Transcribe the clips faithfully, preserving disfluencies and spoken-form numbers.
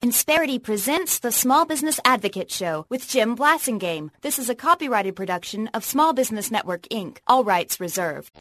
Insperity presents the Small Business Advocate Show with Jim Blasingame. This is a copyrighted production of Small Business Network, Incorporated. All rights reserved.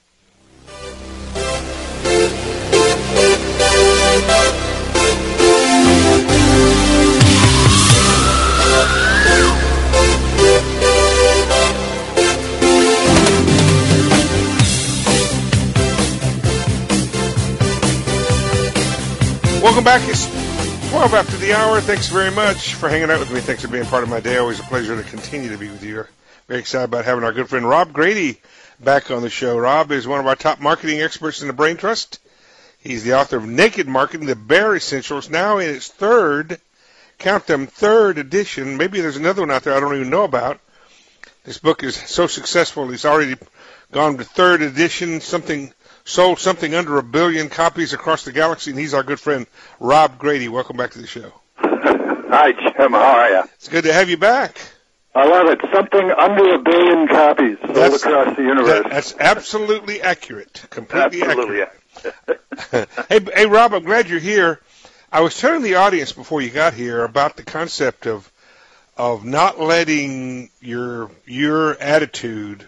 Welcome back. It's twelve after the hour. Thanks very much for hanging out with me. Thanks for being part of my day. Always a pleasure to continue to be with you. Very excited about having our good friend Rob Grady back on the show. Rob is one of our top marketing experts in the Brain Trust. He's the author of Naked Marketing, the Bare Essentials, now in its third, count them, third edition. Maybe there's another one out there I don't even know about. This book is so successful, it's already gone to third edition, something sold something under a billion copies across the galaxy, and he's our good friend, Rob Grady. Welcome back to the show. Hi, Jim. How are you? It's good to have you back. I love it. Something under a billion copies sold that's, across the universe. That, that's absolutely accurate. Completely absolutely accurate. hey, hey, Rob, I'm glad you're here. I was telling the audience before you got here about the concept of of not letting your your attitude,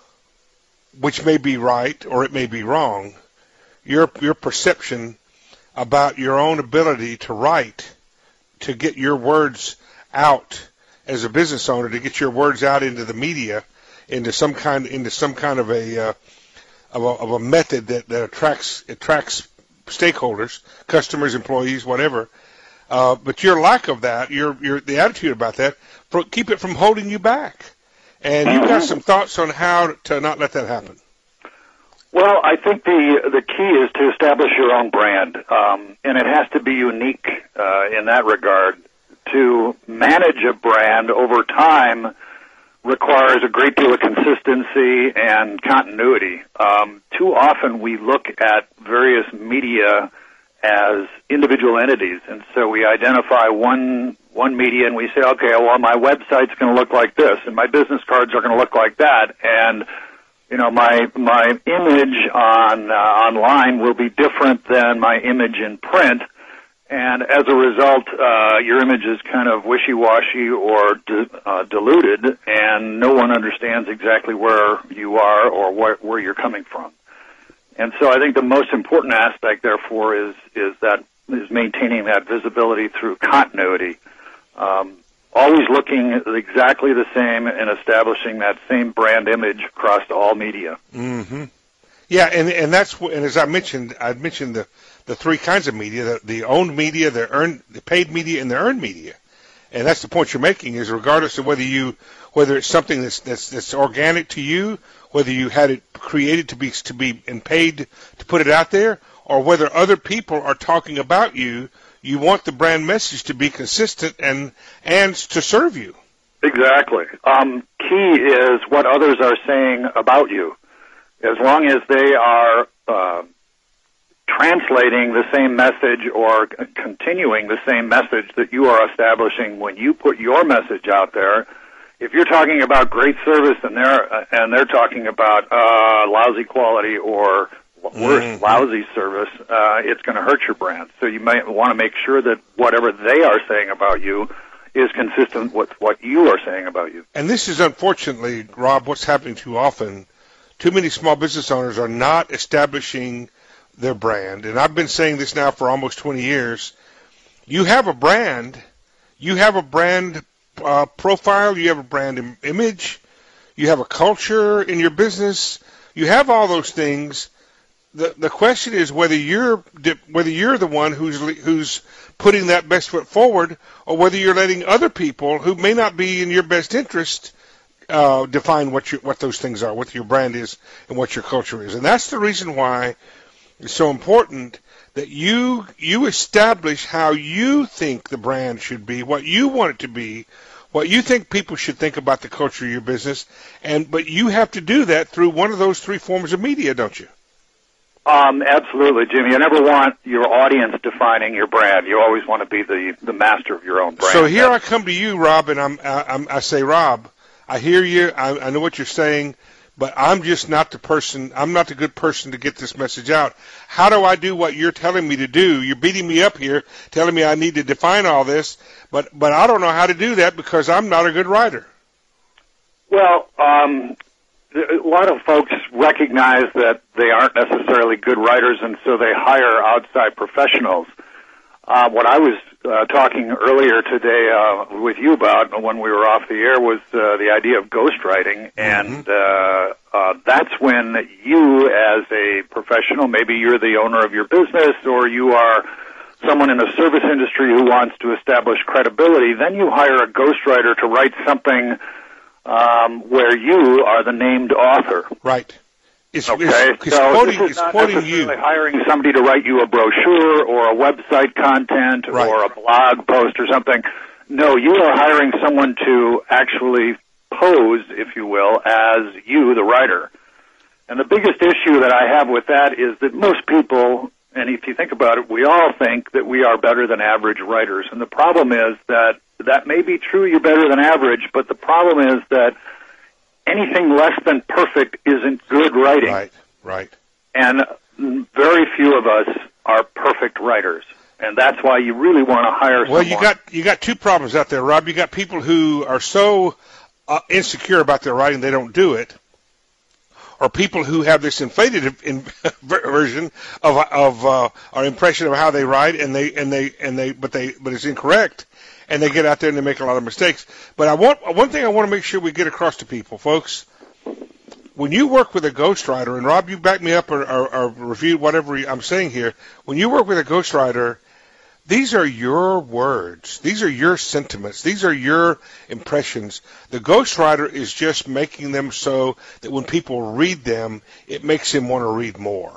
which may be right or it may be wrong, your your perception about your own ability to write, to get your words out as a business owner, to get your words out into the media, into some kind into some kind of a uh, of a, of a method that, that attracts attracts stakeholders, customers, employees, whatever. Uh, but your lack of that, your your the attitude about that, for, keep it from holding you back. And you've got some thoughts on how to not let that happen. Well, I think the the key is to establish your own brand, um, and it has to be unique uh, in that regard. To manage a brand over time requires a great deal of consistency and continuity. Um, too often we look at various media as individual entities, and so we identify one one media and we say, okay, well, my website's going to look like this, and my business cards are going to look like that, and you know, my my image on uh, online will be different than my image in print, and as a result, uh, your image is kind of wishy-washy or di- uh, diluted, and no one understands exactly where you are or wh- where you're coming from. And so I think the most important aspect, therefore, is is that is maintaining that visibility through continuity. Um, always looking exactly the same and establishing that same brand image across all media. Mm-hmm. Yeah, and and that's and as I mentioned, I mentioned the, the three kinds of media: the, the owned media, the earned, the paid media, and the earned media. And that's the point you're making: is regardless of whether you whether it's something that's that's, that's organic to you, whether you had it created to be to be and paid to put it out there, or whether other people are talking about you. You want the brand message to be consistent and and to serve you. Exactly. Um, key is what others are saying about you. As long as they are uh, translating the same message or c- continuing the same message that you are establishing when you put your message out there. If you're talking about great service and they're uh, and they're talking about uh, lousy quality or worse, mm-hmm. lousy service, uh, it's going to hurt your brand. So you might want to make sure that whatever they are saying about you is consistent with what you are saying about you. And this is unfortunately, Rob, what's happening too often. Too many small business owners are not establishing their brand. And I've been saying this now for almost twenty years. You have a brand. You have a brand uh, profile. You have a brand im- image. You have a culture in your business. You have all those things. The the question is whether you're whether you're the one who's who's putting that best foot forward, or whether you're letting other people who may not be in your best interest uh, define what your what those things are, what your brand is, and what your culture is. And that's the reason why it's so important that you you establish how you think the brand should be, what you want it to be, what you think people should think about the culture of your business, and but you have to do that through one of those three forms of media, don't you? Um, absolutely, Jimmy. You never want your audience defining your brand. You always want to be the, the master of your own brand. So here That's... I come to you, Rob, and I'm, I'm I say, Rob, I hear you. I, I know what you're saying, but I'm just not the person, I'm not the good person to get this message out. How do I do what you're telling me to do? You're beating me up here, telling me I need to define all this, but, but I don't know how to do that because I'm not a good writer. Well, um, a lot of folks recognize that they aren't necessarily good writers, and so they hire outside professionals. Uh, what I was uh, talking earlier today uh, with you about when we were off the air was uh, the idea of ghostwriting, and uh, uh, that's when you, as a professional, maybe you're the owner of your business, or you are someone in the service industry who wants to establish credibility, then you hire a ghostwriter to write something um, where you are the named author. Right. It's, okay, it's, it's so quoting, this is it's not quoting necessarily you. hiring somebody to write you a brochure or a website content Right. or a blog post or something. No, you are hiring someone to actually pose, if you will, as you, the writer. And the biggest issue that I have with that is that most people, and if you think about it, we all think that we are better than average writers. And the problem is that that may be true, you're better than average, but the problem is that anything less than perfect isn't good writing. Right, right. And very few of us are perfect writers. And that's why you really want to hire well, someone. Well, you got you got two problems out there, Rob. You got people who are so uh, insecure about their writing they don't do it, or people who have this inflated in, version of of uh, or impression of how they write, and they and they and they but they but it's incorrect. And they get out there and they make a lot of mistakes. But I want one thing I want to make sure we get across to people, folks. When you work with a ghostwriter, and Rob, you back me up or, or, or review whatever I'm saying here. When you work with a ghostwriter, these are your words. These are your sentiments. These are your impressions. The ghostwriter is just making them so that when people read them, it makes them want to read more.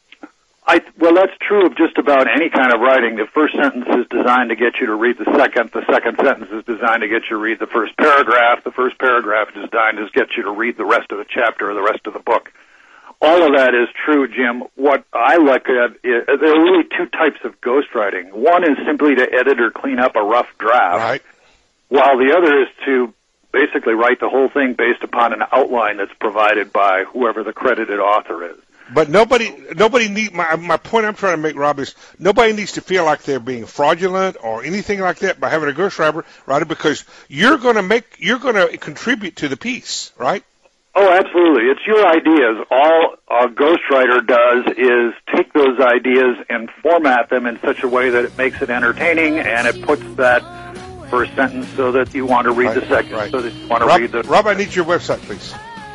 I, well, that's true of just about any kind of writing. The first sentence is designed to get you to read the second. The second sentence is designed to get you to read the first paragraph. The first paragraph is designed to get you to read the rest of the chapter or the rest of the book. All of that is true, Jim. What I look at is there are really two types of ghostwriting. One is simply to edit or clean up a rough draft, Right. while the other is to basically write the whole thing based upon an outline that's provided by whoever the credited author is. But nobody, nobody need my my point. I'm trying to make, Rob, is nobody needs to feel like they're being fraudulent or anything like that by having a ghostwriter, writer, because you're going to make, you're going to contribute to the piece, right? Oh, absolutely. It's your ideas. All a ghostwriter does is take those ideas and format them in such a way that it makes it entertaining, and it puts that first sentence so that you want to read Right, the second, right. so that you want to Rob, read the. Rob, I need your website, please.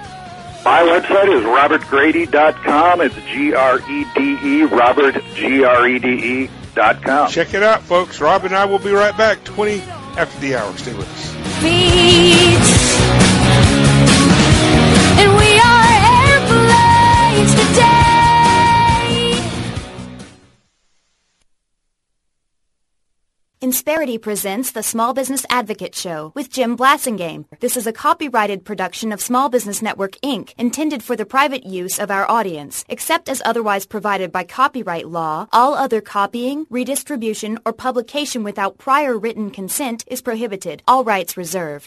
My website is robert grady dot com. It's G R E D E, Robert, G R E D E dot com. Check it out, folks. Rob and I will be right back, twenty after the hour. Stay with us. Beach. And we are airplanes today. Insperity presents the Small Business Advocate Show with Jim Blasingame. This is a copyrighted production of Small Business Network, Incorporated, intended for the private use of our audience. Except as otherwise provided by copyright law, all other copying, redistribution, or publication without prior written consent is prohibited. All rights reserved.